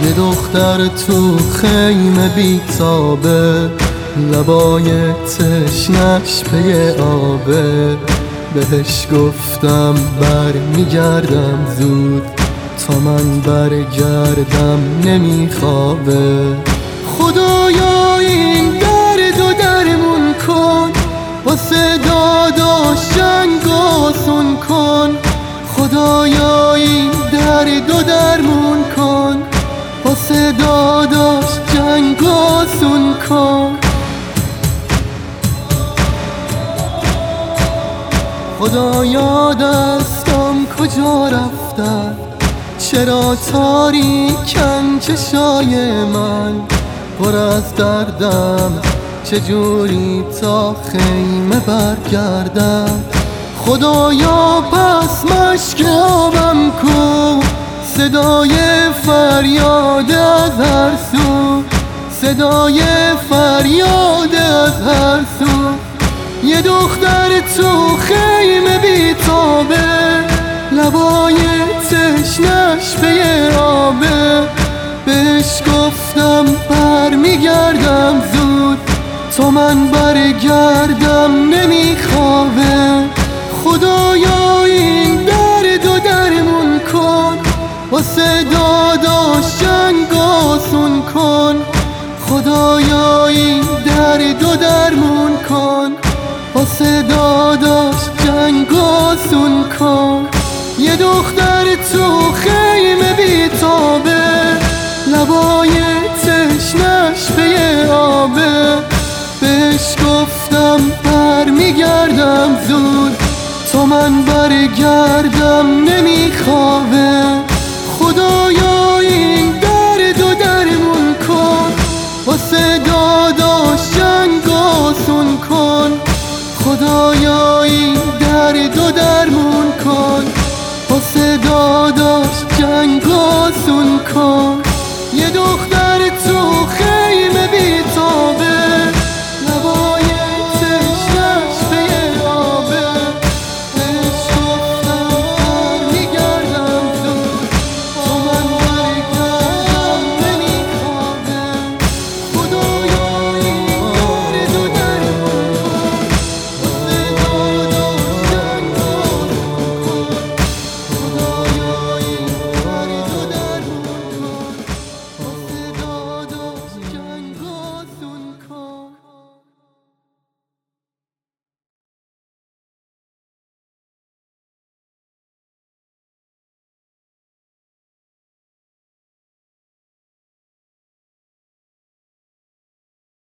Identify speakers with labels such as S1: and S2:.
S1: یه دختر تو خیمه بیتابه، لبای تشنش پی آبه. بهش گفتم برمیگردم زود، تا من برگردم نمیخوابه. خدایا این درد و درمون کن، واسه داداش جنگ آسون کن. خدایا این درد و درمون کن، واسه داداش جنگ آسون کن. خدایا دستم کجا رفتن، چرا تاریکن چشای من؟ پر از دردم چجوری تا خیمه برگردم؟ خدایا پس مشک آبم کو، صدای فریاد از هر سو، صدای فریاد از هر سو. یه دختر تو خیمه بیتابه، لبای تشنش پی آبه. بهش گفتم برمیگردم زود، تا من برگردم نمیخوابه. خدایا این درد و درمون کن، واسه داداش جنگ آسون کن. خدایا این درد و درمون کن، واسه داداش جنگ آسون کن. یه دختر تو خیمه بیتابه، لبای تشنش پی آبه. بهش گفتم برمیگردم زود، تا من برگردم نمیخوابه. خدایا این درد و درمون کن، واسه داداش جنگ آسون کن. خدایا این درد و درمون کن، واسه داداش جنگ آسون کن. یه دختر